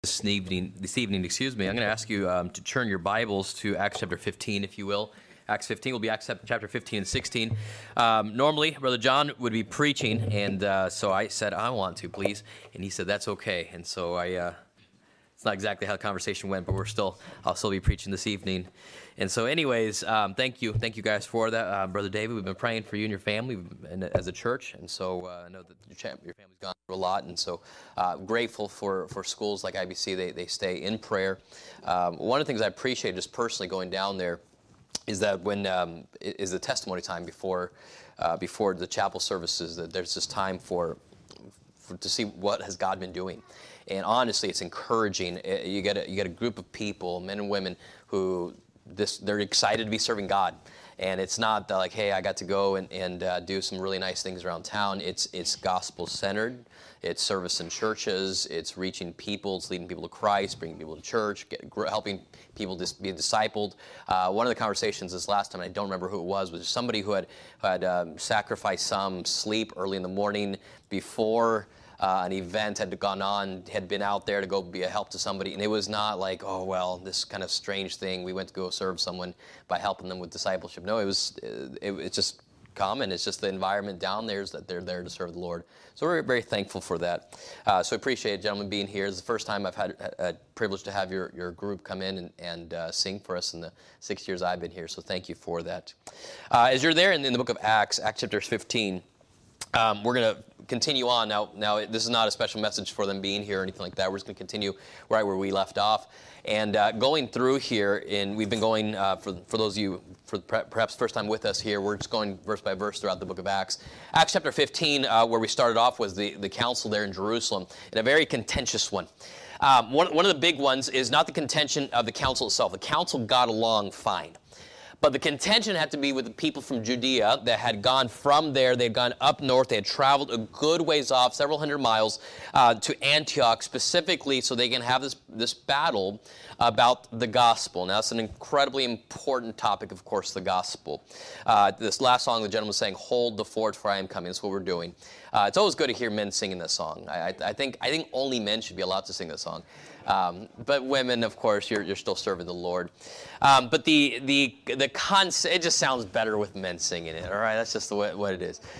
This evening, excuse me, I'm going to ask you to turn your Bibles to Acts chapter 15, if you will. Acts 15 will be Acts chapter 15 and 16. Normally, Brother John would be preaching, and so I said, I want to, please. And he said, that's okay. And so it's not exactly how the conversation went, but I'll still be preaching this evening. And so anyways, thank you guys for that. Brother David, we've been praying for you and your family as a church, and so I know that your family's gone through a lot, and so grateful for schools like IBC. They stay in prayer. One of the things I appreciate just personally going down there is that when is the testimony time before the chapel services, that there's this time for to see what has God been doing. And honestly, it's encouraging. You get a group of people, men and women, who they're excited to be serving God. And it's not like, hey, I got to go and do some really nice things around town. It's gospel-centered. It's service in churches. It's reaching people. It's leading people to Christ, bringing people to church, helping people be discipled. One of the conversations this last time, I don't remember who it was somebody who had sacrificed some sleep early in the morning before an event had gone on, had been out there to go be a help to somebody, and it was not like, oh, well, this kind of strange thing, we went to go serve someone by helping them with discipleship. No, it's just common. It's just the environment down there is that they're there to serve the Lord. So we're very thankful for that. So I appreciate gentlemen being here. It's the first time I've had a privilege to have your group come in and sing for us in the 6 years I've been here, so thank you for that. As you're there in the book of Acts chapter 15, we're going to continue on. Now, this is not a special message for them being here or anything like that. We're just going to continue right where we left off. And going through here, we've been going, for those of you, perhaps first time with us here, we're just going verse by verse throughout the book of Acts. Acts chapter 15, where we started off, was the council there in Jerusalem, and a very contentious one. One of the big ones is not the contention of the council itself. The council got along fine. But the contention had to be with the people from Judea that had gone from there. They had gone up north. They had traveled a good ways off, several hundred miles, to Antioch specifically so they can have this battle about the gospel. Now, that's an incredibly important topic, of course, the gospel. This last song, the gentleman was saying, "Hold the fort, for I am coming." That's what we're doing. It's always good to hear men singing this song. I think only men should be allowed to sing this song. But women, of course, you're still serving the Lord. But the concept, it just sounds better with men singing it. All right, that's just what it is.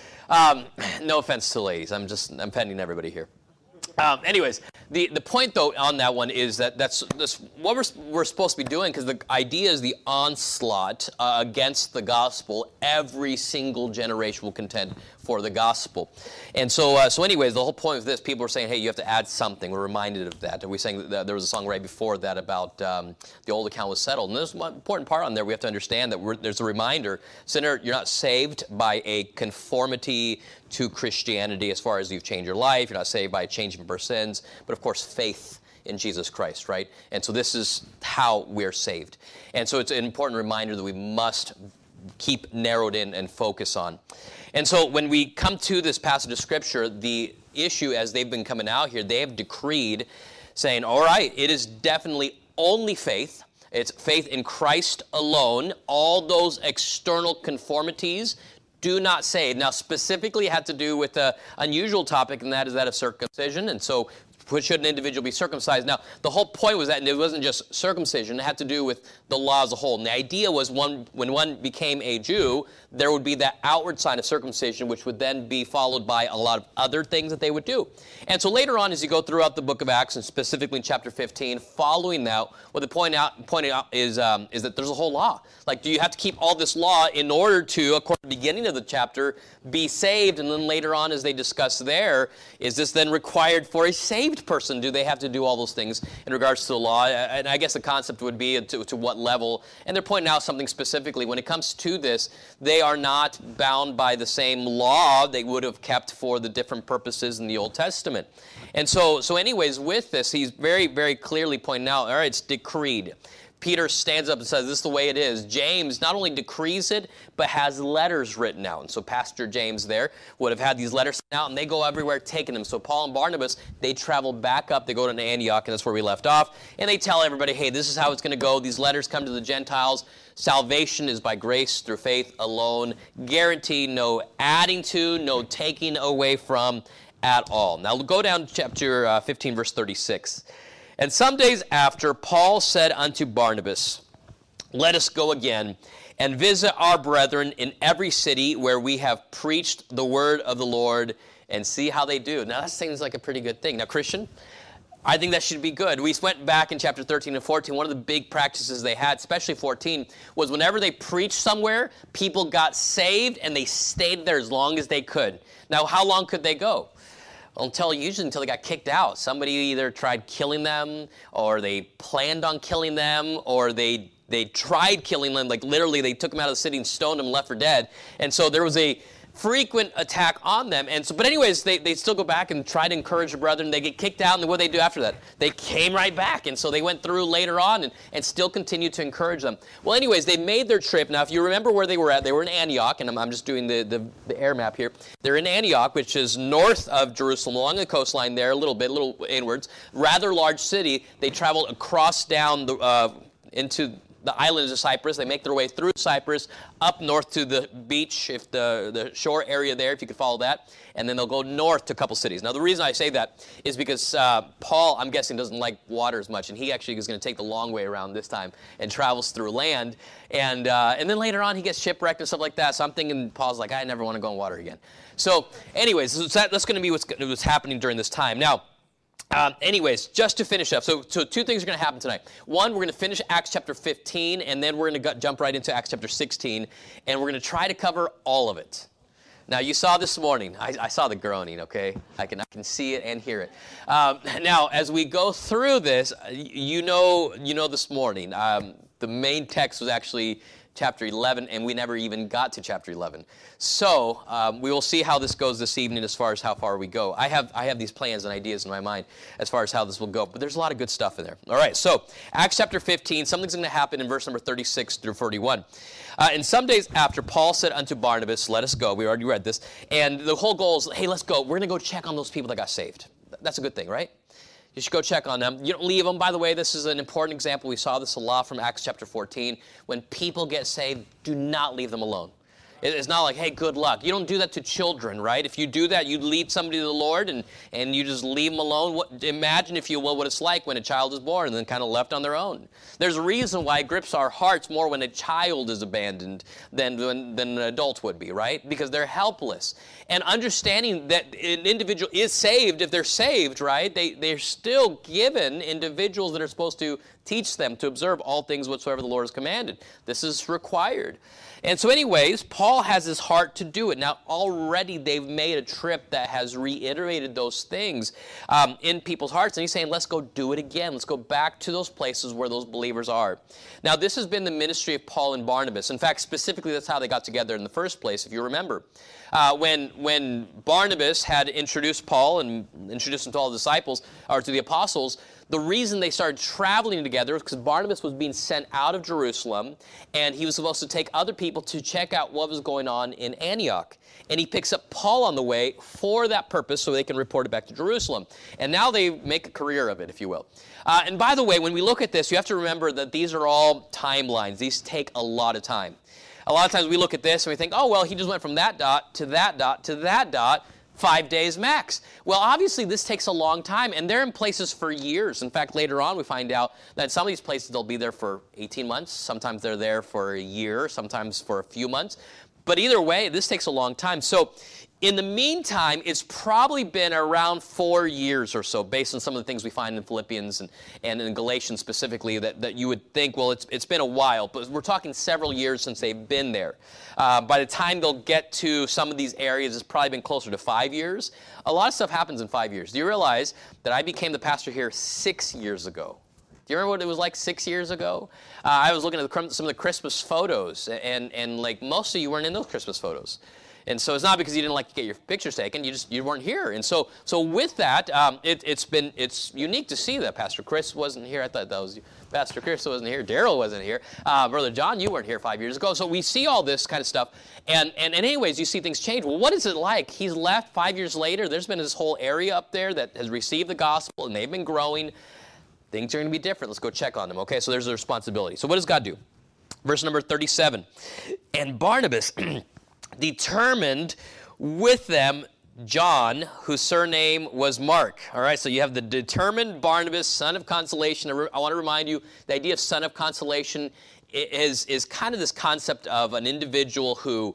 No offense to ladies. I'm offending everybody here. Anyways, the point though on that one is that's what we're supposed to be doing, because the idea is the onslaught against the gospel. Every single generation will contend for the gospel. And so anyways, the whole point of this, people are saying, hey, you have to add something. We're reminded of that. We sang that there was a song right before that about the old account was settled. And there's one important part on there. We have to understand that there's a reminder. Sinner, you're not saved by a conformity to Christianity as far as you've changed your life. You're not saved by changing your sins, but of course faith in Jesus Christ, right? And so this is how we're saved. And so it's an important reminder that we must keep narrowed in and focus on. And so when we come to this passage of Scripture, the issue as they've been coming out here, they have decreed saying, all right, it is definitely only faith. It's faith in Christ alone. All those external conformities do not save. Now, specifically, it had to do with an unusual topic, and that is that of circumcision. And so, should an individual be circumcised? Now, the whole point was that it wasn't just circumcision. It had to do with the law as a whole. And the idea was when one became a Jew, there would be that outward sign of circumcision, which would then be followed by a lot of other things that they would do. And so later on, as you go throughout the book of Acts, and specifically in chapter 15, following that, what they pointed out is that there's a whole law. Like, do you have to keep all this law in order to, according to the beginning of the chapter, be saved? And then later on, as they discuss there, is this then required for a saved person? Do they have to do all those things in regards to the law? And I guess the concept would be to what level. And they're pointing out something specifically. When it comes to this, they are not bound by the same law they would have kept for the different purposes in the Old Testament. And so anyways, with this, he's very, very clearly pointing out, all right, it's decreed. Peter stands up and says, this is the way it is. James not only decrees it, but has letters written out. And so Pastor James there would have had these letters sent out, and they go everywhere taking them. So Paul and Barnabas, they travel back up. They go to Antioch, and that's where we left off. And they tell everybody, hey, this is how it's going to go. These letters come to the Gentiles. Salvation is by grace through faith alone. Guaranteed, no adding to, no taking away from at all. Now go down to chapter 15, verse 36. And some days after, Paul said unto Barnabas, let us go again and visit our brethren in every city where we have preached the word of the Lord, and see how they do. Now, that seems like a pretty good thing. Now, Christian, I think that should be good. We went back in chapter 13 and 14. One of the big practices they had, especially 14, was whenever they preached somewhere, people got saved and they stayed there as long as they could. Now, how long could they go? Usually until they got kicked out. Somebody either tried killing them, or they planned on killing them, or they tried killing them. Like literally, they took them out of the city and stoned them and left for dead. And so there was a frequent attack on them. And so, but anyways, they still go back and try to encourage the brethren. They get kicked out, and what do they do after that? They came right back. And so they went through later on and still continued to encourage them. Well, anyways, they made their trip. Now, if you remember where they were at, they were in Antioch, and I'm just doing the air map here. They're in Antioch, which is north of Jerusalem, along the coastline there, a little inwards. Rather large city. They traveled across down into the islands of Cyprus. They make their way through Cyprus, up north to the beach, if the shore area there, if you could follow that, and then they'll go north to a couple cities. Now, the reason I say that is because Paul, I'm guessing, doesn't like water as much, and he actually is going to take the long way around this time and travels through land, and then later on he gets shipwrecked and stuff like that. So I'm thinking Paul's like, I never want to go in water again. So anyways, that's going to be what's happening during this time. Now, anyways, just to finish up, so two things are going to happen tonight. One, we're going to finish Acts chapter 15, and then we're going to jump right into Acts chapter 16, and we're going to try to cover all of it. Now, you saw this morning, I saw the groaning, okay? I can see it and hear it. Now, as we go through this, you know this morning, the main text was actually chapter 11, and we never even got to chapter 11. So we will see how this goes this evening as far as how far we go. I have these plans and ideas in my mind as far as how this will go, but there's a lot of good stuff in there. All right, so Acts chapter 15, something's going to happen in verse number 36 through 41. And some days after, Paul said unto Barnabas, let us go. We already read this. And the whole goal is, hey, let's go. We're going to go check on those people that got saved. That's a good thing, right? You should go check on them. You don't leave them. By the way, this is an important example. We saw this a lot from Acts chapter 14. When people get saved, do not leave them alone. It's not like, hey, good luck. You don't do that to children, right? If you do that, you lead somebody to the Lord and you just leave them alone. Imagine, if you will, what it's like when a child is born and then kind of left on their own. There's a reason why it grips our hearts more when a child is abandoned than an adult would be, right? Because they're helpless. And understanding that an individual is saved, if they're saved, right, they're still given individuals that are supposed to teach them to observe all things whatsoever the Lord has commanded. This is required. And so anyways, Paul has his heart to do it. Now, already they've made a trip that has reiterated those things in people's hearts. And he's saying, let's go do it again. Let's go back to those places where those believers are. Now, this has been the ministry of Paul and Barnabas. In fact, specifically, that's how they got together in the first place, if you remember. When Barnabas had introduced Paul and introduced him to all the disciples, or to the apostles, the reason they started traveling together was because Barnabas was being sent out of Jerusalem, and he was supposed to take other people to check out what was going on in Antioch. And he picks up Paul on the way for that purpose so they can report it back to Jerusalem. And now they make a career of it, if you will. And by the way, when we look at this, you have to remember that these are all timelines. These take a lot of time. A lot of times we look at this and we think, oh, well, he just went from that dot to that dot to that dot, 5 days max. Well, obviously, this takes a long time, and they're in places for years. In fact, later on, we find out that some of these places, they'll be there for 18 months. Sometimes they're there for a year, sometimes for a few months. But either way, this takes a long time. So in the meantime, it's probably been around 4 years or so, based on some of the things we find in Philippians and in Galatians specifically, that you would think, well, it's been a while. But we're talking several years since they've been there. By the time they'll get to some of these areas, it's probably been closer to 5 years. A lot of stuff happens in 5 years. Do you realize that I became the pastor here 6 years ago? Do you remember what it was like 6 years ago? I was looking at some of the Christmas photos, and like most of you weren't in those Christmas photos. And so it's not because you didn't like to get your pictures taken, you weren't here. And so with that, it's unique to see that Pastor Chris wasn't here. I thought that was Pastor Chris wasn't here. Daryl wasn't here. Brother John, you weren't here 5 years ago. So we see all this kind of stuff. And anyways, you see things change. Well, what is it like? He's left 5 years later. There's been this whole area up there that has received the gospel, and they've been growing. Things are going to be different. Let's go check on them. Okay, so there's a responsibility. So what does God do? Verse number 37. And Barnabas determined with them John, whose surname was Mark. All right, so you have the determined Barnabas, son of consolation. I want to remind you, the idea of son of consolation is kind of this concept of an individual who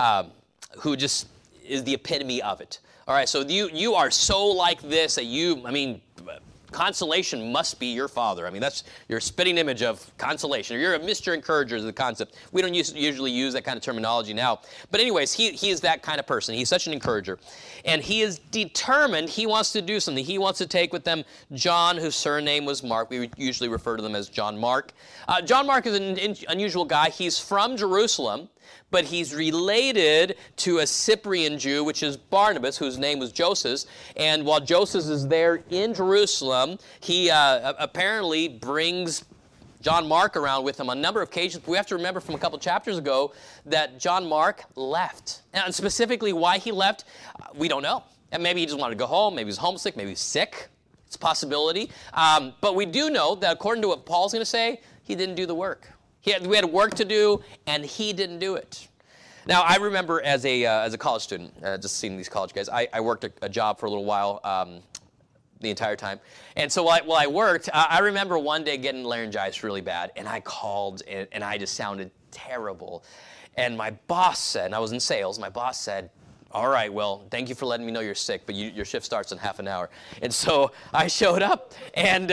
just is the epitome of it. All right, so you are so like this that consolation must be your father. I mean, that's your spitting image of consolation. Or you're a Mr. Encourager is the concept. We don't usually use that kind of terminology now. But anyways, he is that kind of person. He's such an encourager. And he is determined. He wants to do something. He wants to take with them John, whose surname was Mark. We usually refer to them as John Mark. John Mark is an unusual guy. He's from Jerusalem, but he's related to a Cyprian Jew, which is Barnabas, whose name was Joseph. And while Joseph is there in Jerusalem, he apparently brings John Mark around with him on a number of occasions. But we have to remember from a couple chapters ago that John Mark left. And specifically why he left, we don't know. And maybe he just wanted to go home. Maybe he was homesick. Maybe he's sick. It's a possibility. But we do know that according to what Paul's going to say, he didn't do the work. We had work to do, and he didn't do it. Now, I remember as a college student, just seeing these college guys, I worked a job for a little while the entire time. And so while I worked, I remember one day getting laryngitis really bad, and I called, and I just sounded terrible. And my boss said, and I was in sales, my boss said, all right, well, thank you for letting me know you're sick, but your shift starts in half an hour. And so I showed up, and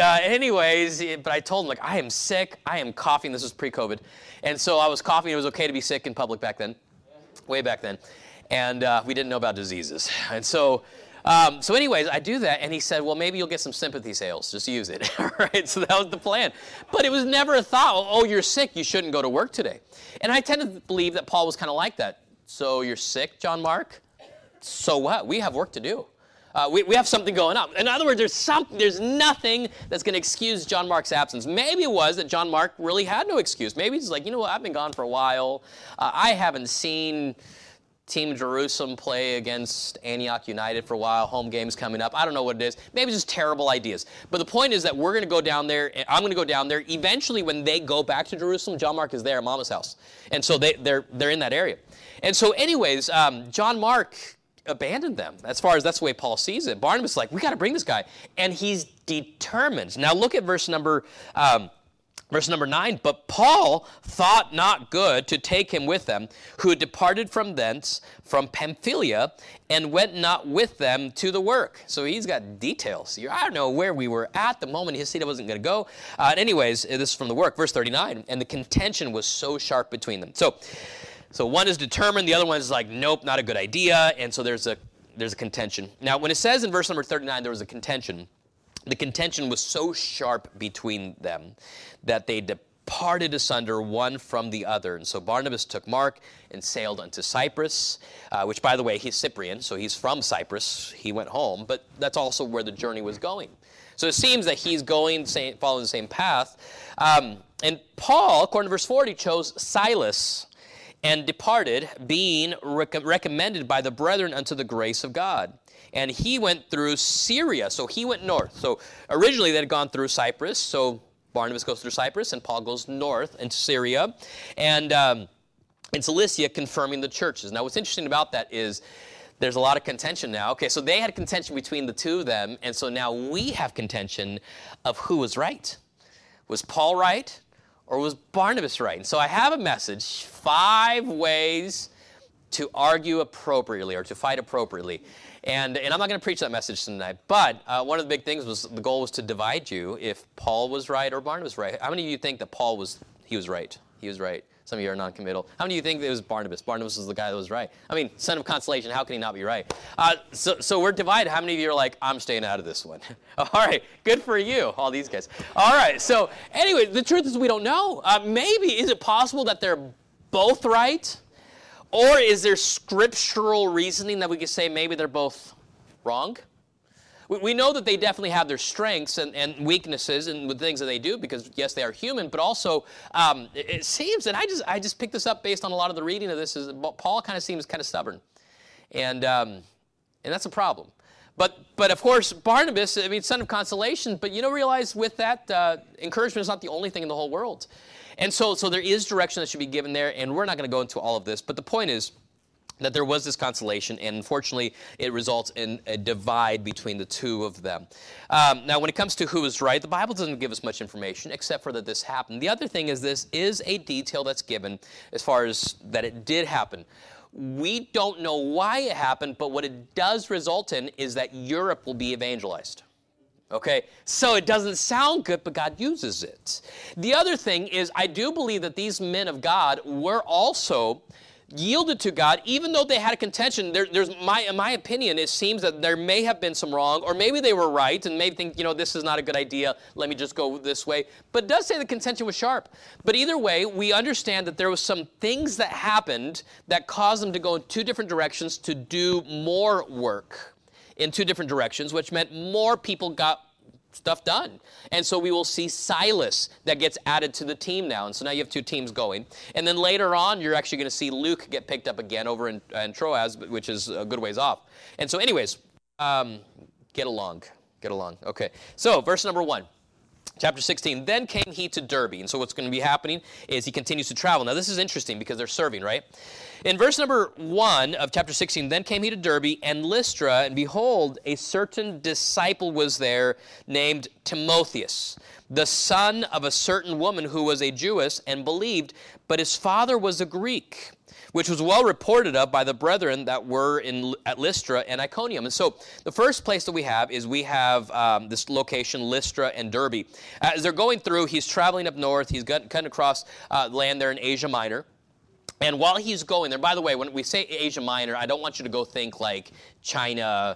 but I told him, like, I am sick, I am coughing. This was pre-COVID. And so I was coughing. It was okay to be sick in public back then, way back then. And we didn't know about diseases. And so anyways, I do that, and he said, well, maybe you'll get some sympathy sales. Just use it. All right, so that was the plan. But it was never a thought, oh, you're sick, you shouldn't go to work today. And I tend to believe that Paul was kind of like that. So you're sick, John Mark? So what? We have work to do. We have something going on. In other words, there's nothing that's going to excuse John Mark's absence. Maybe it was that John Mark really had no excuse. Maybe he's like, you know what, I've been gone for a while. I haven't seen Team Jerusalem play against Antioch United for a while. Home games coming up. I don't know what it is. Maybe it's just terrible ideas. But the point is that we're going to go down there. And I'm going to go down there. Eventually, when they go back to Jerusalem, John Mark is there at Mama's house. And so they're in that area. And so anyways, John Mark abandoned them. That's the way Paul sees it. Barnabas is like, we got to bring this guy. And he's determined. Now look at verse number 9. But Paul thought not good to take him with them, who had departed from thence, from Pamphylia, and went not with them to the work. So he's got details. I don't know where we were at the moment he said he wasn't going to go. Anyways, this is from the work, verse 39. And the contention was so sharp between them. So one is determined, the other one is like, nope, not a good idea, and so there's a contention. Now, when it says in verse number 39 there was a contention, the contention was so sharp between them that they departed asunder one from the other. And so Barnabas took Mark and sailed unto Cyprus, which, by the way, he's Cyprian, so he's from Cyprus. He went home, but that's also where the journey was going. So it seems that he's following the same path. And Paul, according to verse 40, chose Silas and departed, being recommended by the brethren unto the grace of God. And he went through Syria, so he went north. So originally they had gone through Cyprus, so Barnabas goes through Cyprus, and Paul goes north into Syria, and in Cilicia, confirming the churches. Now what's interesting about that is there's a lot of contention now. Okay, so they had contention between the two of them, and so now we have contention of who was right. Was Paul right? Or was Barnabas right? And so I have a message, 5 ways to argue appropriately or to fight appropriately. And I'm not going to preach that message tonight, but one of the big things was the goal was to divide you if Paul was right or Barnabas right. How many of you think that Paul was right? He was right. Some of you are non-committal. How many of you think it was Barnabas? Barnabas was the guy that was right. I mean, son of consolation, how can he not be right? So we're divided. How many of you are like, I'm staying out of this one? All right, good for you, all these guys. All right, so anyway, the truth is we don't know. Maybe, is it possible that they're both right? Or is there scriptural reasoning that we could say maybe they're both wrong? We know that they definitely have their strengths and weaknesses and the things that they do because, yes, they are human, but also it seems, and I just picked this up based on a lot of the reading of this, is Paul kind of seems kind of stubborn. And that's a problem. But of course, Barnabas, I mean, son of consolation, but realize with that, encouragement is not the only thing in the whole world. And so there is direction that should be given there, and we're not going to go into all of this, but the point is, that there was this consolation, and unfortunately, it results in a divide between the two of them. Now, when it comes to who is right, the Bible doesn't give us much information, except for that this happened. The other thing is this is a detail that's given as far as that it did happen. We don't know why it happened, but what it does result in is that Europe will be evangelized. Okay, so it doesn't sound good, but God uses it. The other thing is, I do believe that these men of God were also yielded to God, even though they had a contention. In my opinion, it seems that there may have been some wrong, or maybe they were right, and maybe think, this is not a good idea, let me just go this way. But it does say the contention was sharp. But either way, we understand that there was some things that happened that caused them to go in two different directions to do more work in two different directions, which meant more people got stuff done. And so we will see Silas that gets added to the team now. And so now you have two teams going. And then later on, you're actually going to see Luke get picked up again over in Troas, which is a good ways off. And so anyways, get along. Okay, so verse number 1. Chapter 16, then came he to Derbe. And so what's going to be happening is he continues to travel. Now this is interesting because they're serving, right? In verse number 1 of chapter 16, then came he to Derbe and Lystra, and behold, a certain disciple was there named Timotheus, the son of a certain woman who was a Jewess and believed, but his father was a Greek, which was well reported of by the brethren that were at Lystra and Iconium. And so the first place that we have is this location, Lystra and Derbe. As they're going through, he's traveling up north. He's cutting across land there in Asia Minor. And while he's going there, by the way, when we say Asia Minor, I don't want you to go think like China,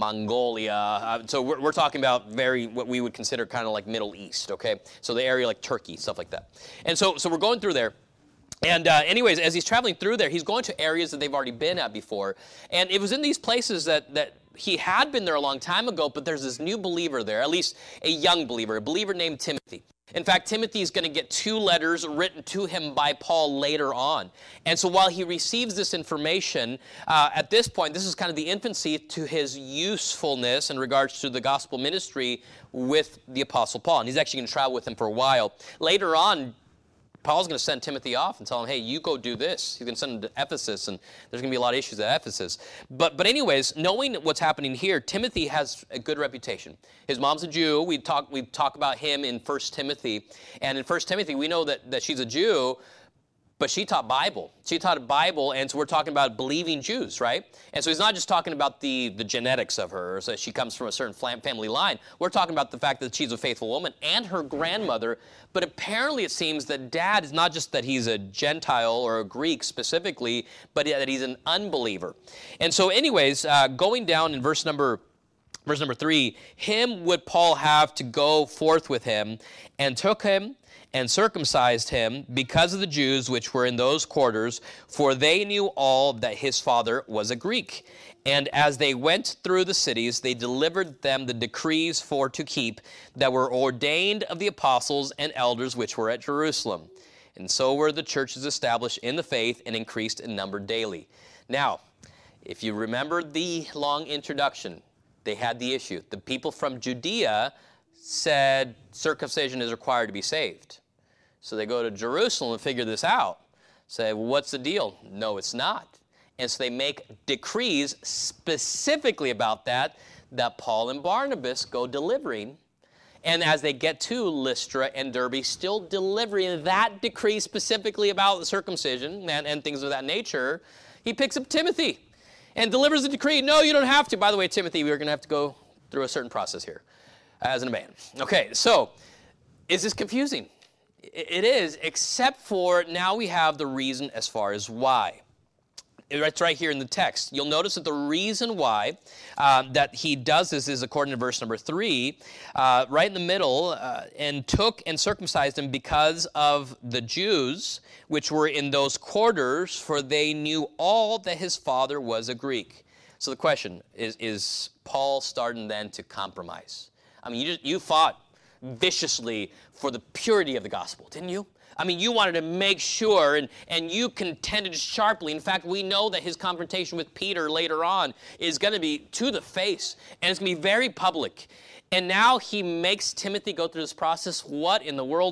Mongolia. So we're talking about what we would consider kind of like Middle East, okay? So the area like Turkey, stuff like that. And so we're going through there. And anyways, as he's traveling through there, he's going to areas that they've already been at before. And it was in these places that he had been there a long time ago, but there's this new believer there, at least a young believer, a believer named Timothy. In fact, Timothy is going to get 2 letters written to him by Paul later on. And so while he receives this information, at this point, this is kind of the infancy to his usefulness in regards to the gospel ministry with the Apostle Paul. And he's actually going to travel with him for a while. Later on, Paul's going to send Timothy off and tell him, hey, you go do this. He's going to send him to Ephesus, and there's going to be a lot of issues at Ephesus. But anyways, knowing what's happening here, Timothy has a good reputation. His mom's a Jew. We talk about him in 1 Timothy. And in 1 Timothy, we know that she's a Jew, but she taught Bible. She taught a Bible, and so we're talking about believing Jews, right? And so he's not just talking about the genetics of her, so she comes from a certain family line. We're talking about the fact that she's a faithful woman and her grandmother. But apparently it seems that Dad is not just that he's a Gentile or a Greek specifically, but that he's an unbeliever. And so anyways, going down in verse number 3, him would Paul have to go forth with him, and took him and circumcised him because of the Jews which were in those quarters, for they knew all that his father was a Greek. And as they went through the cities, they delivered them the decrees for to keep that were ordained of the apostles and elders which were at Jerusalem. And so were the churches established in the faith and increased in number daily. Now, if you remember the long introduction, they had the issue. The people from Judea said circumcision is required to be saved. So they go to Jerusalem and figure this out. Say, well, what's the deal? No, it's not. And so they make decrees specifically about that Paul and Barnabas go delivering. And as they get to Lystra and Derbe, still delivering that decree specifically about the circumcision and things of that nature, he picks up Timothy and delivers the decree. No, you don't have to. By the way, Timothy, we're going to have to go through a certain process here as a man. Okay, so is this confusing? It is, except for now we have the reason as far as why. It's right here in the text. You'll notice that the reason why that he does this is according to verse number 3, right in the middle, and took and circumcised him because of the Jews which were in those quarters, for they knew all that his father was a Greek. So the question is Paul starting then to compromise? I mean, you fought viciously for the purity of the gospel, didn't you? I mean, you wanted to make sure, and you contended sharply. In fact, we know that his confrontation with Peter later on is going to be to the face, and it's going to be very public. And now he makes Timothy go through this process. What in the world,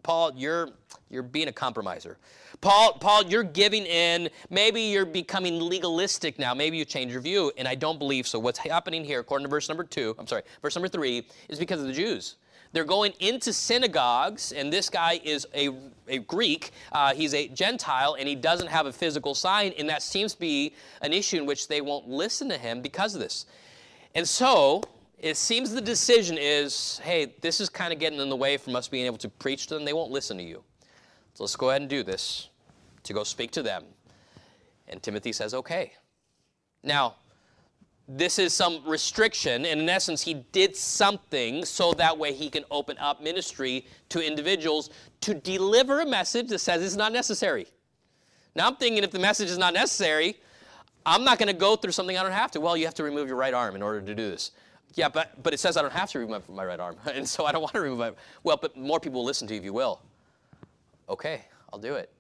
Paul, you're being a compromiser. Paul, you're giving in. Maybe you're becoming legalistic now. Maybe you change your view, and I don't believe so. What's happening here, according to verse number 3, is because of the Jews. They're going into synagogues, and this guy is a Greek. He's a Gentile, and he doesn't have a physical sign, and that seems to be an issue in which they won't listen to him because of this. And so it seems the decision is, hey, this is kind of getting in the way from us being able to preach to them. They won't listen to you. So let's go ahead and do this, to go speak to them. And Timothy says, okay. Now, this is some restriction, and in essence, he did something so that way he can open up ministry to individuals to deliver a message that says it's not necessary. Now, I'm thinking if the message is not necessary, I'm not going to go through something I don't have to. Well, you have to remove your right arm in order to do this. Yeah, but it says I don't have to remove my right arm, and so I don't want to remove my... Well, but more people will listen to you if you will. Okay, I'll do it.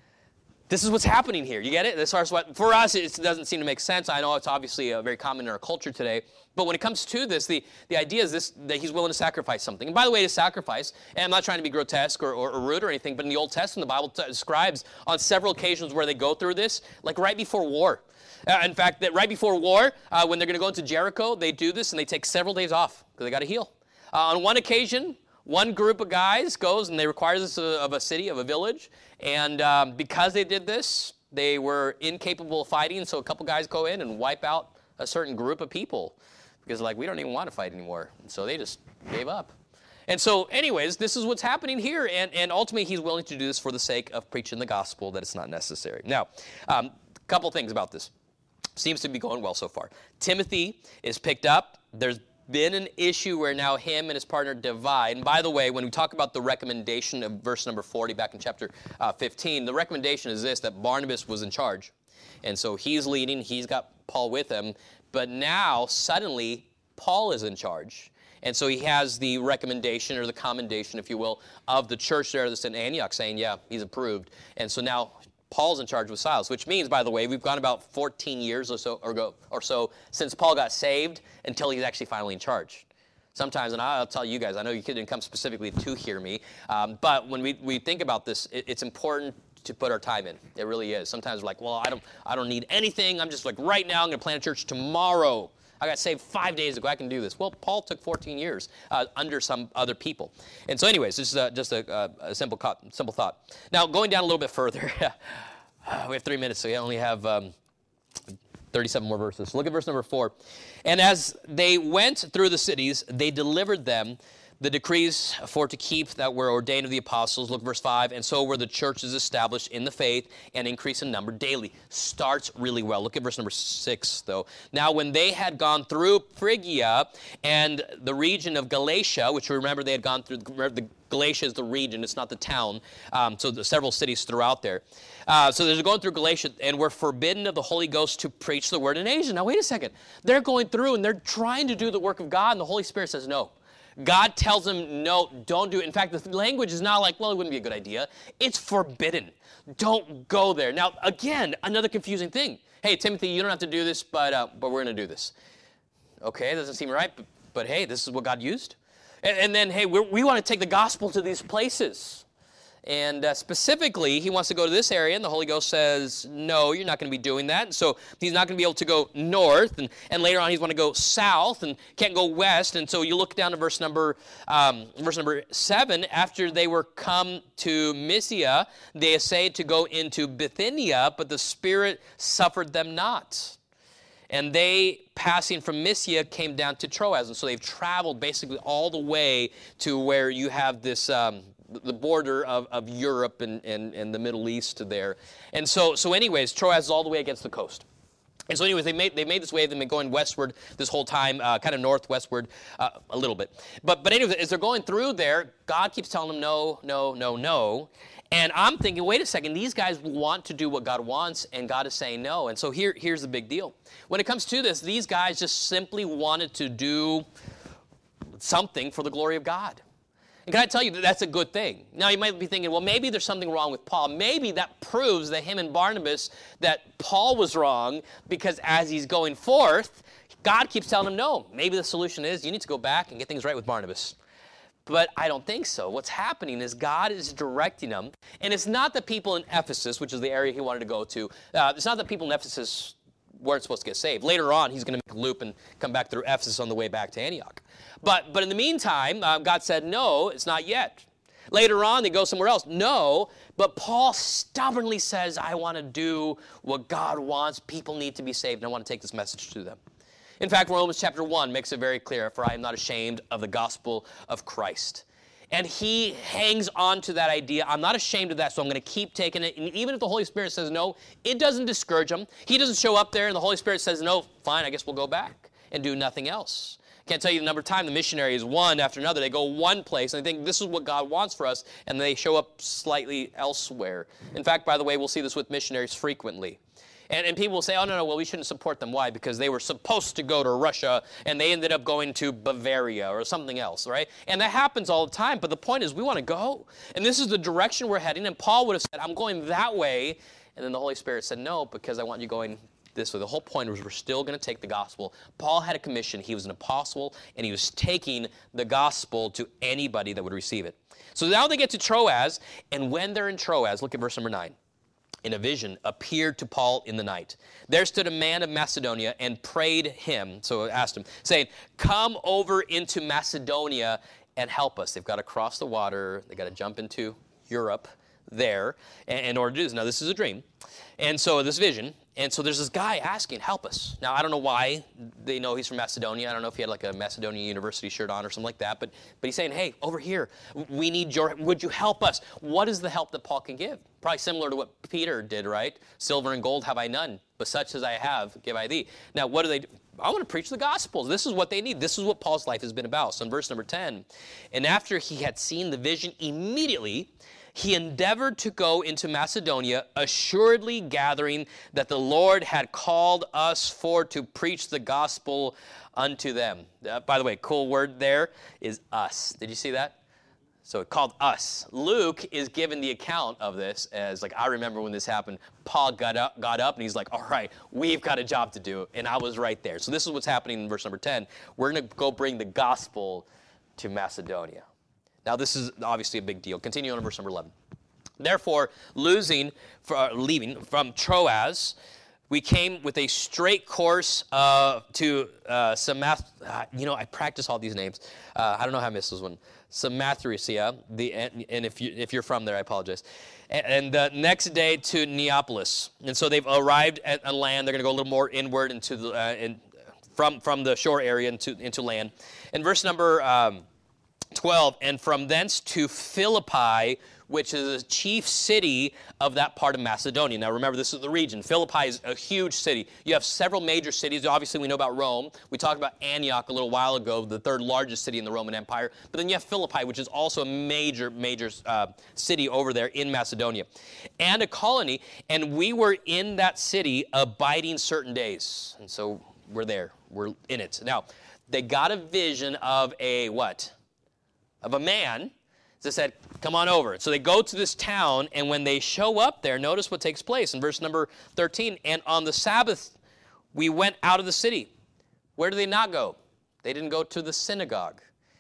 This is what's happening here. You get it? For us, it doesn't seem to make sense. I know it's obviously very common in our culture today. But when it comes to this, the idea is this, that he's willing to sacrifice something. And by the way, to sacrifice, and I'm not trying to be grotesque or rude or anything, but in the Old Testament, the Bible describes on several occasions where they go through this, like right before war. In fact, that right before war, when they're going to go into Jericho, they do this and they take several days off because they got to heal. On one occasion, one group of guys goes and they require this of a city, of a village. And because they did this, they were incapable of fighting. So a couple guys go in and wipe out a certain group of people because like, we don't even want to fight anymore. And so they just gave up. And so anyways, this is what's happening here. And ultimately, he's willing to do this for the sake of preaching the gospel, that it's not necessary. Now, a couple things about this. Seems to be going well so far. Timothy is picked up. There's been an issue where now him and his partner divide. And by the way, when we talk about the recommendation of verse number 40 back in chapter 15, the recommendation is this, that Barnabas was in charge. And so he's leading. He's got Paul with him. But now, suddenly, Paul is in charge. And so he has the recommendation or the commendation, if you will, of the church there that's in Antioch saying, yeah, he's approved. And so now Paul's in charge with Silas, which means, by the way, we've gone about 14 years or so since Paul got saved until he's actually finally in charge. Sometimes, and I'll tell you guys, I know you didn't come specifically to hear me, but when we think about this, it's important to put our time in. It really is. Sometimes we're like, well, I don't need anything. I'm just like, right now, I'm going to plant a church tomorrow. I got saved 5 days ago. I can do this. Well, Paul took 14 years under some other people. And so anyways, this is just a simple thought. Now, going down a little bit further, we have 3 minutes, so we only have 37 more verses. Look at verse number 4. And as they went through the cities, they delivered them the decrees for to keep that were ordained of the apostles. Look at verse 5. And so were the churches established in the faith and increase in number daily. Starts really well. Look at verse number 6, though. Now, when they had gone through Phrygia and the region of Galatia, which remember they had gone through, the Galatia is the region, it's not the town. So there's several cities throughout there. So they're going through Galatia and were forbidden of the Holy Ghost to preach the word in Asia. Now, wait a second. They're going through and they're trying to do the work of God, and the Holy Spirit says no. God tells them, no, don't do it. In fact, the language is not like, well, it wouldn't be a good idea. It's forbidden. Don't go there. Now, again, another confusing thing. Hey, Timothy, you don't have to do this, but we're going to do this. Okay, doesn't seem right, but hey, this is what God used. And then, hey, we want to take the gospel to these places. And specifically, he wants to go to this area, and the Holy Ghost says, no, you're not going to be doing that. And so he's not going to be able to go north, and later on he's going to go south and can't go west. And so you look down to verse number 7. After they were come to Mysia, they essayed to go into Bithynia, but the Spirit suffered them not. And they, passing from Mysia, came down to Troas. And so they've traveled basically all the way to where you have this... the border of Europe and the Middle East there. And so anyways, Troas is all the way against the coast. And so anyways, they made this way. They've been going westward this whole time, kind of northwestward a little bit. But anyways, as they're going through there, God keeps telling them no, no, no, no. And I'm thinking, wait a second, these guys want to do what God wants, and God is saying no. And so here's the big deal. When it comes to this, these guys just simply wanted to do something for the glory of God. And can I tell you that that's a good thing? Now, you might be thinking, well, maybe there's something wrong with Paul. Maybe that proves that him and Barnabas, that Paul was wrong, because as he's going forth, God keeps telling him, no, maybe the solution is you need to go back and get things right with Barnabas. But I don't think so. What's happening is God is directing them. And it's not the people in Ephesus, which is the area he wanted to go to. It's not that people in Ephesus weren't supposed to get saved. Later on, he's going to make a loop and come back through Ephesus on the way back to Antioch. But in the meantime, God said, no, it's not yet. Later on, they go somewhere else. No, but Paul stubbornly says, I want to do what God wants. People need to be saved, and I want to take this message to them. In fact, Romans chapter 1 makes it very clear, for I am not ashamed of the gospel of Christ. And he hangs on to that idea. I'm not ashamed of that, so I'm going to keep taking it. And even if the Holy Spirit says no, it doesn't discourage him. He doesn't show up there and the Holy Spirit says, no, fine, I guess we'll go back and do nothing else. Can't tell you the number of times the missionaries, one after another, they go one place and they think this is what God wants for us, and they show up slightly elsewhere. In fact, by the way, we'll see this with missionaries frequently. And people will say, oh, no, well, we shouldn't support them. Why? Because they were supposed to go to Russia, and they ended up going to Bavaria or something else, right? And that happens all the time, but the point is we want to go. And this is the direction we're heading, and Paul would have said, I'm going that way. And then the Holy Spirit said, no, because I want you going this way. The whole point was we're still going to take the gospel. Paul had a commission. He was an apostle, and he was taking the gospel to anybody that would receive it. So now they get to Troas, and when they're in Troas, look at verse number 9. In a vision, appeared to Paul in the night. There stood a man of Macedonia and prayed him, so asked him, saying, come over into Macedonia and help us. They've got to cross the water. They've got to jump into Europe there in order to do this. Now, this is a dream. And so this vision, and so there's this guy asking, help us. Now, I don't know why they know he's from Macedonia. I don't know if he had like a Macedonia University shirt on or something like that, but he's saying, hey, over here, we need would you help us? What is the help that Paul can give? Probably similar to what Peter did, right? Silver and gold have I none, but such as I have give I thee. Now, what do they do? I want to preach the gospel. This is what they need. This is what Paul's life has been about. So in verse number 10, and after he had seen the vision, immediately he endeavored to go into Macedonia, assuredly gathering that the Lord had called us for to preach the gospel unto them. By the way, cool word there is us. Did you see that? So it called us. Luke is given the account of this as like, I remember when this happened, Paul got up and he's like, all right, we've got a job to do. And I was right there. So this is what's happening in verse number 10. We're going to go bring the gospel to Macedonia. Now, this is obviously a big deal. Continue on to verse number 11. Therefore, leaving from Troas, we came with a straight course to Samothracia. I practice all these names. I don't know how I missed this one. Samothracia. And if you're from there, I apologize. And the next day to Neapolis. And so they've arrived at land. They're going to go a little more inward into the from the shore area into land. In verse number 12, and from thence to Philippi, which is the chief city of that part of Macedonia. Now remember, this is the region. Philippi is a huge city. You have several major cities. Obviously, we know about Rome. We talked about Antioch a little while ago, the third largest city in the Roman Empire. But then you have Philippi, which is also a major city over there in Macedonia. And a colony, and we were in that city abiding certain days. And so we're there. We're in it. Now, they got a vision of a what? Of a man that said, come on over. So they go to this town, and when they show up there, notice what takes place in verse number 13. And on the Sabbath, we went out of the city. Where do they not go? They didn't go to the synagogue.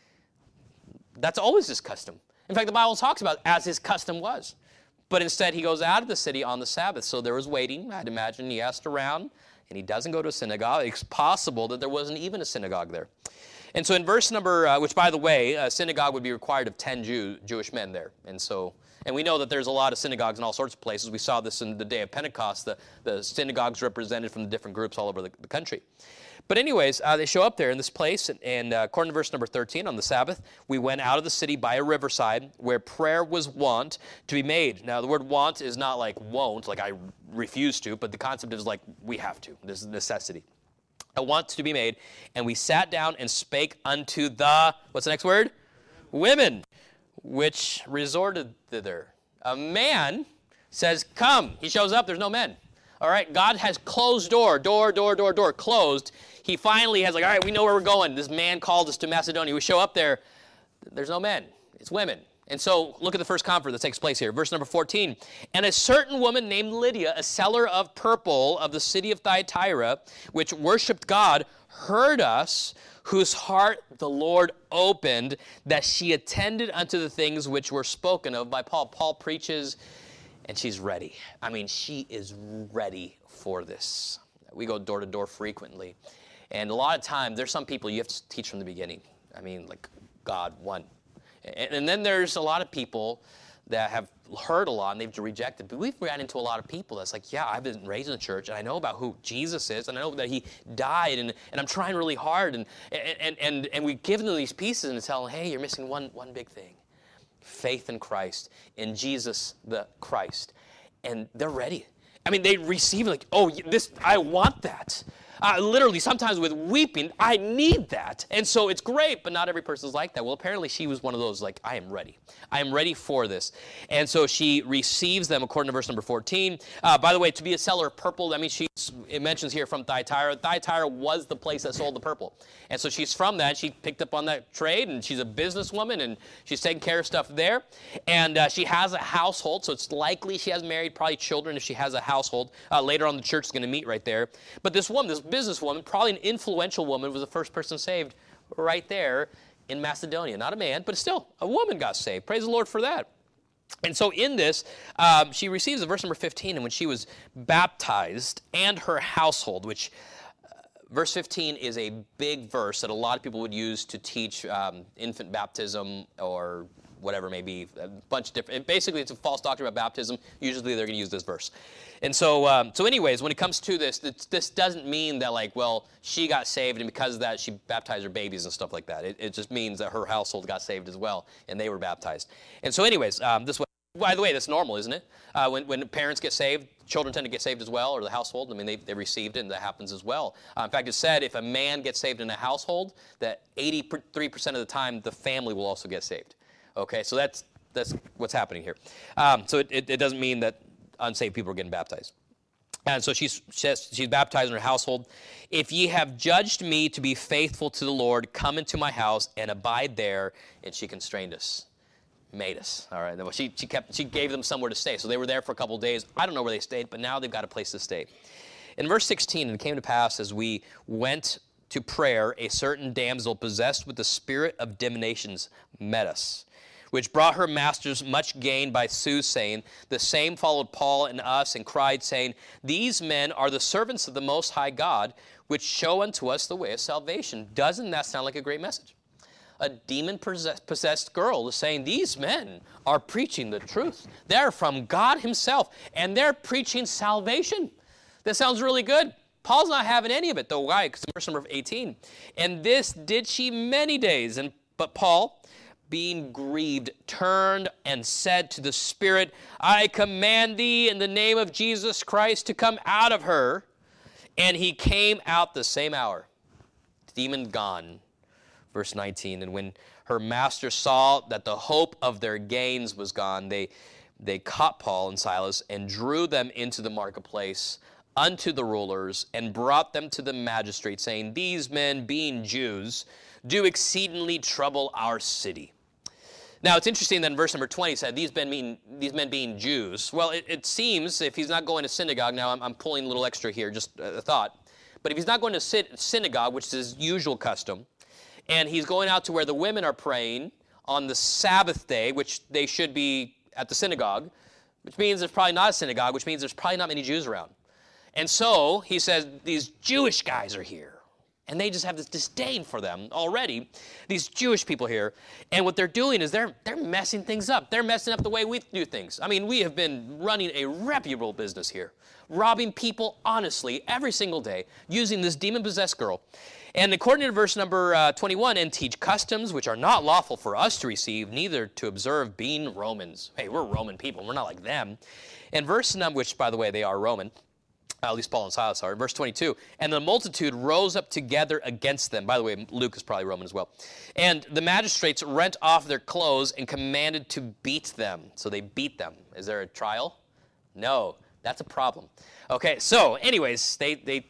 That's always his custom. In fact, the Bible talks about as his custom was. But instead, he goes out of the city on the Sabbath. So there was waiting. I'd imagine he asked around, and he doesn't go to a synagogue. It's possible that there wasn't even a synagogue there. And so in verse number, which by the way, a synagogue would be required of 10 Jewish men there. And we know that there's a lot of synagogues in all sorts of places. We saw this in the day of Pentecost, the synagogues represented from the different groups all over the country. But anyways, they show up there in this place, and according to verse number 13, on the Sabbath, we went out of the city by a riverside where prayer was wont to be made. Now, the word want is not like won't, like I refuse to, but the concept is like we have to. This is a necessity. I want to be made, and we sat down and spake unto the, what's the next word? Women, which resorted thither. A man says, come. He shows up, there's no men. All right, God has closed door, closed. He finally has like, all right, we know where we're going. This man called us to Macedonia. We show up there, there's no men. It's women. And so look at the first conference that takes place here. Verse number 14. And a certain woman named Lydia, a seller of purple of the city of Thyatira, which worshipped God, heard us, whose heart the Lord opened, that she attended unto the things which were spoken of by Paul. Paul preaches, and she's ready. I mean, she is ready for this. We go door to door frequently. And a lot of times, there's some people you have to teach from the beginning. I mean, like God, one. And then there's a lot of people that have heard a lot and they've rejected. But we've ran into a lot of people that's like, yeah, I've been raised in the church and I know about who Jesus is and I know that he died and I'm trying really hard and we give them these pieces and tell them, hey, you're missing one big thing. Faith in Christ, in Jesus the Christ. And they're ready. I mean, they receive like, oh, I want that. Literally, sometimes with weeping, I need that. And so it's great, but not every person's like that. Well, apparently she was one of those, like, I am ready. I am ready for this. And so she receives them, according to verse number 14. By the way, to be a seller of purple, I mean, it mentions here from Thyatira. Thyatira was the place that sold the purple. And so she's from that. She picked up on that trade, and she's a businesswoman, and she's taking care of stuff there. And she has a household, so it's likely she has married, probably children if she has a household. Later on, the church is going to meet right there. But this woman, this businesswoman, probably an influential woman, was the first person saved right there in Macedonia. Not a man, but still, a woman got saved. Praise the Lord for that. And so in this, she receives verse number 15, and when she was baptized and her household, which verse 15 is a big verse that a lot of people would use to teach infant baptism or whatever may be, a bunch of different, basically it's a false doctrine about baptism. Usually they're going to use this verse. And so anyways, when it comes to this doesn't mean that like, well, she got saved and because of that she baptized her babies and stuff like that. It just means that her household got saved as well and they were baptized. And so anyways, this way, by the way, that's normal, isn't it? When parents get saved, children tend to get saved as well, or the household. I mean, they received it, and that happens as well. In fact, it's said if a man gets saved in a household, that 83% of the time the family will also get saved. Okay, so that's what's happening here. So it doesn't mean that unsaved people are getting baptized. And so she's baptized in her household. If ye have judged me to be faithful to the Lord, come into my house and abide there. And she constrained us, made us. All right. She gave them somewhere to stay. So they were there for a couple of days. I don't know where they stayed, but now they've got a place to stay. In verse 16, and it came to pass as we went to prayer, a certain damsel possessed with the spirit of divinations met us, which brought her masters much gain by soothsaying. The same followed Paul and us and cried, saying, these men are the servants of the Most High God, which show unto us the way of salvation. Doesn't that sound like a great message? A demon-possessed girl is saying, these men are preaching the truth. They're from God himself, and they're preaching salvation. That sounds really good. Paul's not having any of it, though. Why? Because verse number 18. And this did she many days. But Paul, being grieved, turned and said to the Spirit, I command thee in the name of Jesus Christ to come out of her. And he came out the same hour, demon gone. Verse 19, and when her master saw that the hope of their gains was gone, they caught Paul and Silas and drew them into the marketplace unto the rulers and brought them to the magistrate, saying, these men, being Jews, do exceedingly trouble our city. Now, it's interesting that in verse number 20 said, these men being Jews. Well, it seems, if he's not going to synagogue, now I'm pulling a little extra here, just a thought, but if he's not going to synagogue, which is his usual custom, and he's going out to where the women are praying on the Sabbath day, which they should be at the synagogue, which means there's probably not a synagogue, which means there's probably not many Jews around. And so he says, these Jewish guys are here. And they just have this disdain for them already, these Jewish people here. And what they're doing is they're messing things up. They're messing up the way we do things. I mean, we have been running a reputable business here, robbing people honestly every single day, using this demon-possessed girl. And according to verse number 21, and teach customs which are not lawful for us to receive, neither to observe, being Romans. Hey, we're Roman people. We're not like them. And verse number, which, by the way, they are Roman, at least Paul and Silas are. Verse 22, and the multitude rose up together against them. By the way, Luke is probably Roman as well. And the magistrates rent off their clothes and commanded to beat them. So they beat them. Is there a trial? No, that's a problem. Okay, so anyways, they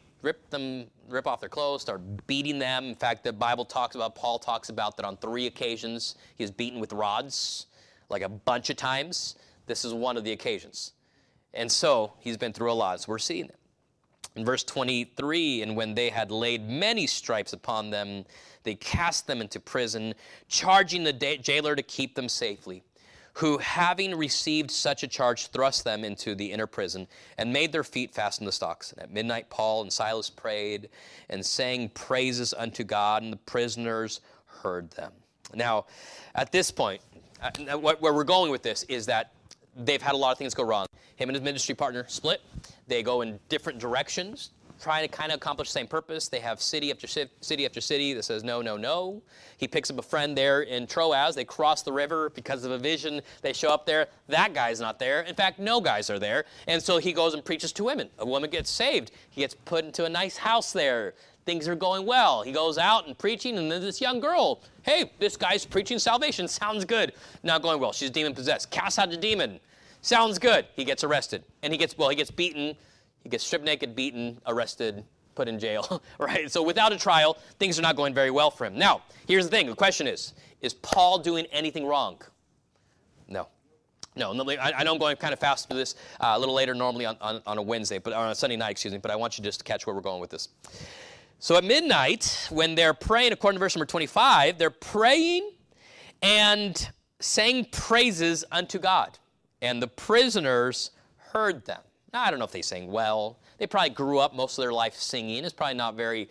rip off their clothes, start beating them. In fact, the Bible talks about, Paul talks about that on 3 occasions he is beaten with rods. like a bunch of times. This is one of the occasions. And so he's been through a lot, so we're seeing it. In verse 23, and when they had laid many stripes upon them, they cast them into prison, charging the jailer to keep them safely, who, having received such a charge, thrust them into the inner prison and made their feet fast in the stocks. And at midnight, Paul and Silas prayed and sang praises unto God, and the prisoners heard them. Now, at this point, where we're going with this is that they've had a lot of things go wrong. Him and his ministry partner split. They go in different directions, trying to kind of accomplish the same purpose. They have city after city that says no, no, no. He picks up a friend there in Troas. They cross the river because of a vision. They show up there. That guy's not there. In fact, no guys are there. And so he goes and preaches to women. A woman gets saved. He gets put into a nice house there. Things are going well. He goes out and preaching, and then this young girl, hey, this guy's preaching salvation. Sounds good. Not going well. She's demon-possessed. Cast out the demon. Sounds good. He gets arrested. And he gets beaten. He gets stripped naked, beaten, arrested, put in jail, right? So without a trial, things are not going very well for him. Now, here's the thing. The question is Paul doing anything wrong? No. No, I know I'm going kind of fast through this a little later, normally on a Wednesday, but on a Sunday night, but I want you just to catch where we're going with this. So at midnight, when they're praying, according to verse number 25, they're praying and sang praises unto God. And the prisoners heard them. Now, I don't know if they sang well. They probably grew up most of their life singing. It's probably not very,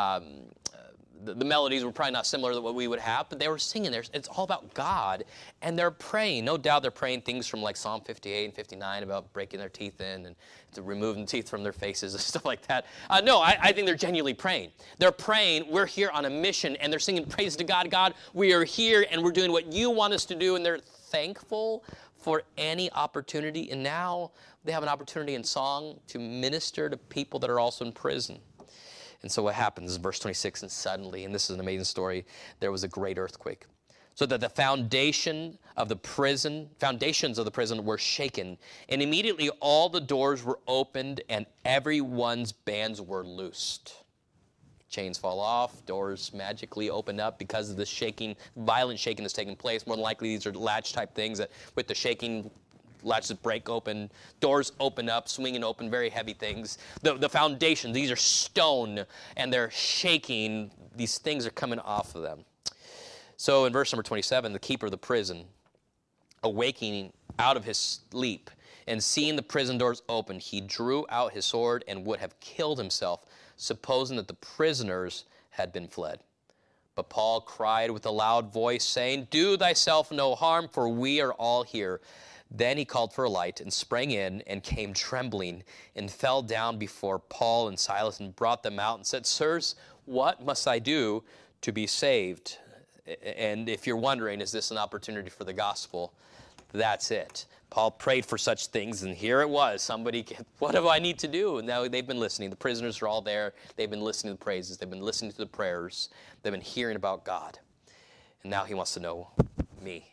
the melodies were probably not similar to what we would have, but they were singing. It's all about God, and they're praying. No doubt they're praying things from like Psalm 58 and 59 about breaking their teeth in and to removing teeth from their faces and stuff like that. No, I think they're genuinely praying. They're praying, we're here on a mission, and they're singing praise to God. God, we are here, and we're doing what you want us to do, and they're thankful for any opportunity. And now they have an opportunity in song to minister to people that are also in prison. And so what happens is verse 26, and suddenly, and this is an amazing story, there was a great earthquake, so that the foundations of the prison were shaken, and immediately all the doors were opened, and everyone's bands were loosed. Chains fall off, doors magically open up because of the shaking, violent shaking that's taking place. More than likely, these are latch type things that with the shaking, latches break open, doors open up, swinging open, very heavy things. The foundation, these are stone, and they're shaking. These things are coming off of them. So in verse number 27, the keeper of the prison, awakening out of his sleep and seeing the prison doors open, he drew out his sword and would have killed himself, supposing that the prisoners had been fled. But Paul cried with a loud voice, saying, "Do thyself no harm, for we are all here." Then he called for a light and sprang in and came trembling and fell down before Paul and Silas and brought them out and said, "Sirs, what must I do to be saved?" And if you're wondering, is this an opportunity for the gospel? That's it. Paul prayed for such things, and here it was. What do I need to do? And now they've been listening. The prisoners are all there. They've been listening to the praises. They've been listening to the prayers. They've been hearing about God. And now he wants to know me.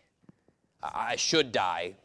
I should die.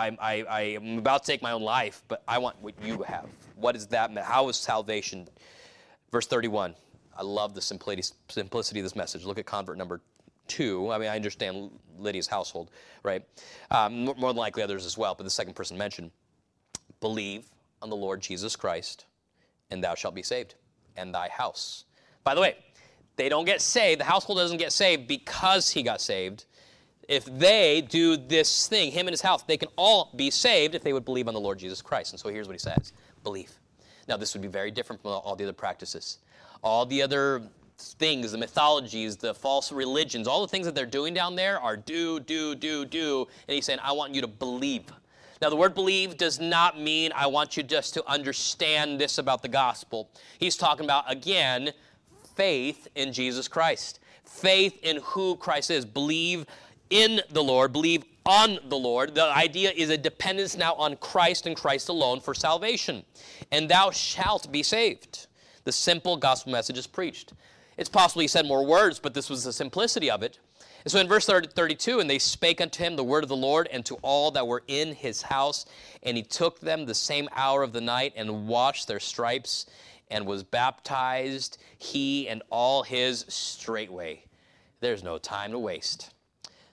I am about to take my own life, but I want what you have. What is that? How is salvation? Verse 31. I love the simplicity of this message. Look at convert number 2. I mean, I understand Lydia's household, right? More than likely others as well, but the second person mentioned. Believe on the Lord Jesus Christ, and thou shalt be saved, and thy house. By the way, they don't get saved. The household doesn't get saved because he got saved. If they do this thing, him and his house, they can all be saved if they would believe on the Lord Jesus Christ. And so here's what he says. Believe. Now, this would be very different from all the other practices. All the other things, the mythologies, the false religions, all the things that they're doing down there are do. And he's saying, I want you to believe. Now, the word believe does not mean I want you just to understand this about the gospel. He's talking about, again, faith in Jesus Christ. Faith in who Christ is. Believe in the Lord. Believe on the Lord. The idea is a dependence now on Christ and Christ alone for salvation. And thou shalt be saved. The simple gospel message is preached. It's possible he said more words, but this was the simplicity of it. And so in verse 32, and they spake unto him the word of the Lord and to all that were in his house. And he took them the same hour of the night and washed their stripes and was baptized, he and all his straightway. There's no time to waste.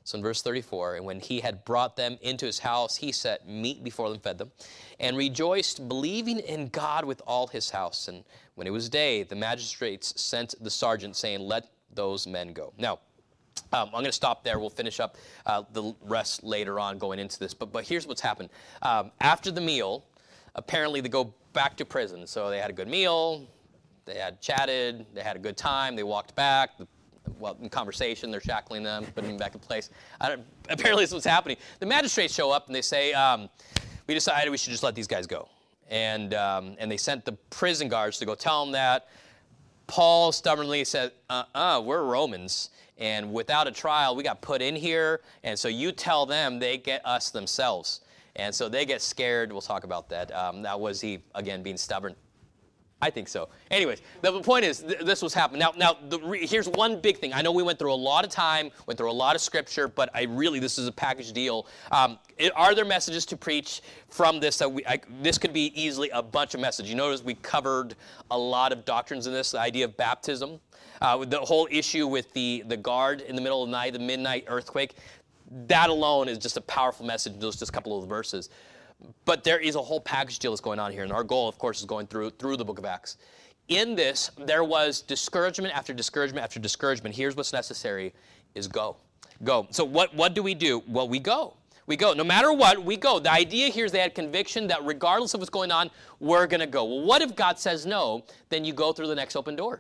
So in verse 34, and when he had brought them into his house, he set meat before them, fed them, and rejoiced, believing in God with all his house. And when it was day, the magistrates sent the sergeant, saying, let those men go. Now, I'm going to stop there. We'll finish up the rest later on going into this. But here's what's happened. After the meal, apparently they go back to prison. So they had a good meal, they had chatted, they had a good time, they walked back. In conversation, they're shackling them, putting them back in place. Apparently this is what's happening. The magistrates show up and they say, we decided we should just let these guys go. And they sent the prison guards to go tell them that. Paul stubbornly said, we're Romans, and without a trial, we got put in here, and so you tell them they get us themselves. And so they get scared. We'll talk about that. That was he, again, being stubborn. I think so. Anyways, the point is, this was happening. Now, here's one big thing. I know we went through a lot of time, went through a lot of scripture, but this is a package deal. Are there messages to preach from this? This could be easily a bunch of messages. You notice we covered a lot of doctrines in this, the idea of baptism, the whole issue with the guard in the middle of the night, the midnight earthquake. That alone is just a powerful message. Those just a couple of the verses. But there is a whole package deal that's going on here, and our goal, of course, is going through the book of Acts. In this, there was discouragement after discouragement after discouragement. Here's what's necessary, is go. Go. So what do we do? Well, we go. We go. No matter what, we go. The idea here is they had conviction that regardless of what's going on, we're going to go. Well, what if God says no? Then you go through the next open door.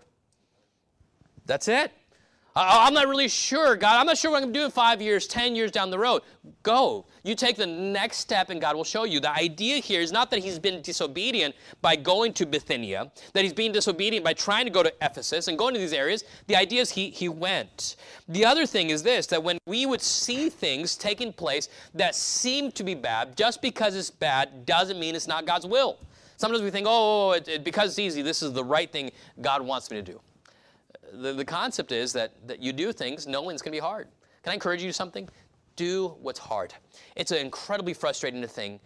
That's it. I'm not really sure, God. I'm not sure what I'm going to do in 5 years, 10 years down the road. Go. You take the next step and God will show you. The idea here is not that he's been disobedient by going to Bithynia, that he's being disobedient by trying to go to Ephesus and going to these areas. The idea is he went. The other thing is this, that when we would see things taking place that seem to be bad, just because it's bad doesn't mean it's not God's will. Sometimes we think, because it's easy, this is the right thing God wants me to do. The concept is that you do things knowing it's going to be hard. Can I encourage you to do something? Do what's hard. It's an incredibly frustrating thing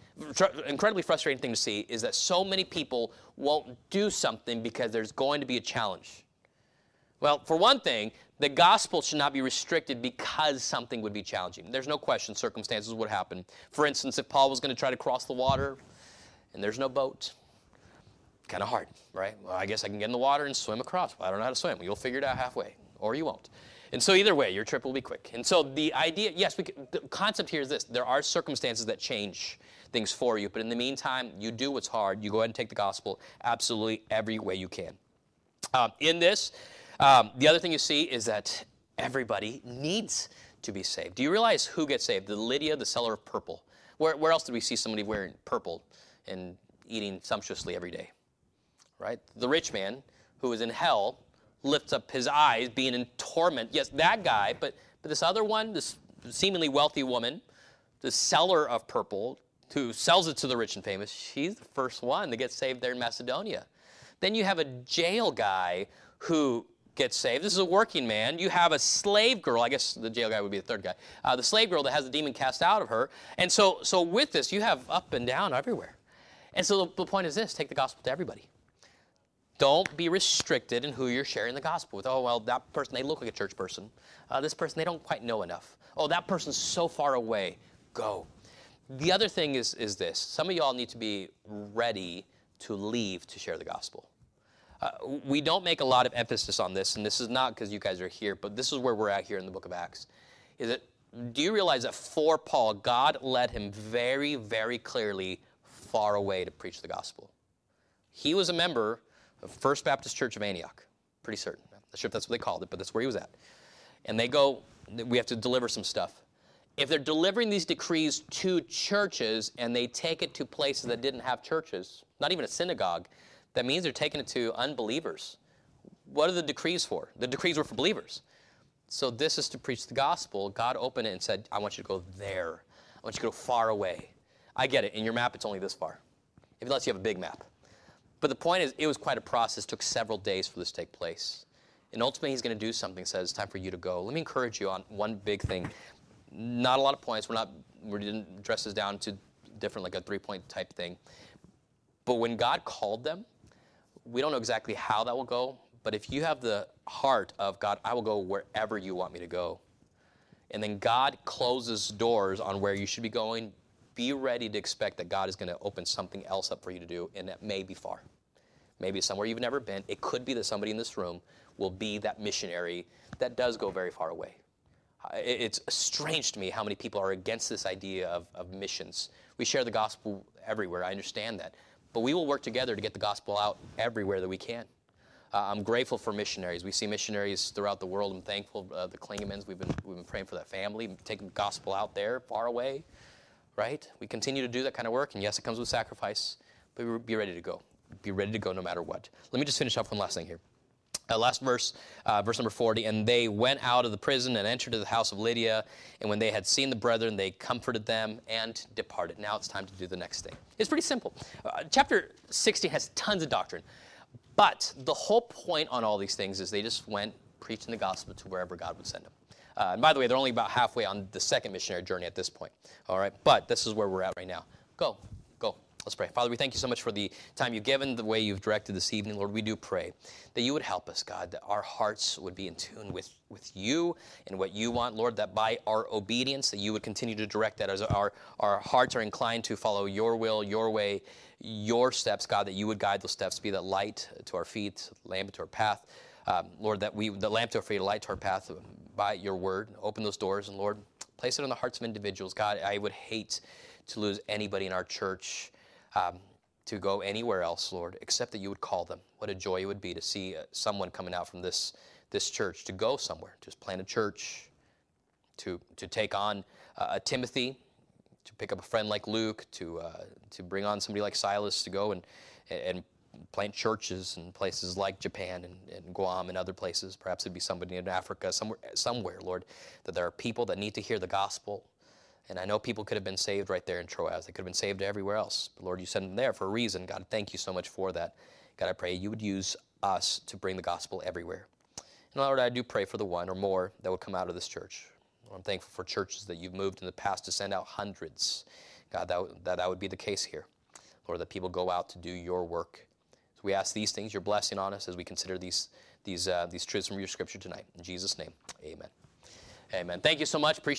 to see is that so many people won't do something because there's going to be a challenge. Well, for one thing, the gospel should not be restricted because something would be challenging. There's no question circumstances would happen. For instance, if Paul was going to try to cross the water and there's no boat, kind of hard, right? Well, I guess I can get in the water and swim across. Well, I don't know how to swim. You'll figure it out halfway, or you won't. And so either way, your trip will be quick. And so the idea, the concept here is this. There are circumstances that change things for you, but in the meantime, you do what's hard. You go ahead and take the gospel absolutely every way you can. In this, the other thing you see is that everybody needs to be saved. Do you realize who gets saved? The Lydia, the seller of purple. Where else did we see somebody wearing purple and eating sumptuously every day? Right? The rich man who is in hell lifts up his eyes, being in torment. Yes, that guy, but this other one, this seemingly wealthy woman, the seller of purple, who sells it to the rich and famous, she's the first one to get saved there in Macedonia. Then you have a jail guy who gets saved. This is a working man. You have a slave girl. I guess the jail guy would be the third guy. The slave girl that has the demon cast out of her. And so with this, you have up and down everywhere. And so the point is this, take the gospel to everybody. Don't be restricted in who you're sharing the gospel with. Oh, well, that person, they look like a church person. This person, they don't quite know enough. Oh, that person's so far away. Go. The other thing is this. Some of y'all need to be ready to leave to share the gospel. We don't make a lot of emphasis on this, and this is not because you guys are here, but this is where we're at here in the book of Acts. Do you realize that for Paul, God led him very, very clearly far away to preach the gospel? He was a member of First Baptist Church of Antioch. Pretty certain. I'm not sure if that's what they called it, but that's where he was at. And they go, we have to deliver some stuff. If they're delivering these decrees to churches and they take it to places that didn't have churches, not even a synagogue, that means they're taking it to unbelievers. What are the decrees for? The decrees were for believers. So this is to preach the gospel. God opened it and said, I want you to go there. I want you to go far away. I get it. In your map, it's only this far. Unless you have a big map. But the point is, it was quite a process. It took several days for this to take place. And ultimately, he's going to do something, says, it's time for you to go. Let me encourage you on one big thing. Not a lot of points. We didn't dress this down to different, like a 3-point type thing. But when God called them, we don't know exactly how that will go. But if you have the heart of, God, I will go wherever you want me to go. and then God closes doors on where you should be going, be ready to expect that God is going to open something else up for you to do, and that may be far. Maybe somewhere you've never been. It could be that somebody in this room will be that missionary that does go very far away. It's strange to me how many people are against this idea of missions. We share the gospel everywhere. I understand that. But we will work together to get the gospel out everywhere that we can. I'm grateful for missionaries. We see missionaries throughout the world. I'm thankful. The Klingemans, we've been praying for that family, taking the gospel out there, far away, right? We continue to do that kind of work, and yes, it comes with sacrifice, but be ready to go. Be ready to go no matter what. Let me just finish off one last thing here. Last verse, verse number 40, and they went out of the prison and entered to the house of Lydia, and when they had seen the brethren, they comforted them and departed. Now it's time to do the next thing. It's pretty simple. Chapter 16 has tons of doctrine. But the whole point on all these things is they just went preaching the gospel to wherever God would send them. And by the way, they're only about halfway on the second missionary journey at this point. All right, but this is where we're at right now. Go. Let's pray. Father, we thank you so much for the time you've given, the way you've directed this evening. Lord, we do pray that you would help us, God, that our hearts would be in tune with you and what you want. Lord, that by our obedience, that you would continue to direct that as our hearts are inclined to follow your will, your way, your steps, God, that you would guide those steps, be that light to our feet, lamp to our path. Lord, that the lamp to our feet, light to our path by your word. Open those doors, and Lord, place it on the hearts of individuals. God, I would hate to lose anybody in our church to go anywhere else, Lord, except that you would call them. What a joy it would be to see someone coming out from this church, to go somewhere, to plant a church, to take on a Timothy, to pick up a friend like Luke, to bring on somebody like Silas to go and plant churches in places like Japan and Guam and other places. Perhaps it'd be somebody in Africa, somewhere, Lord, that there are people that need to hear the gospel. And I know people could have been saved right there in Troas. They could have been saved everywhere else. But Lord, you sent them there for a reason. God, thank you so much for that. God, I pray you would use us to bring the gospel everywhere. And Lord, I do pray for the one or more that would come out of this church. Lord, I'm thankful for churches that you've moved in the past to send out hundreds. God, that would be the case here. Lord, that people go out to do your work. So we ask these things, your blessing on us as we consider these truths from your scripture tonight. In Jesus' name, amen. Amen. Thank you so much. Appreciate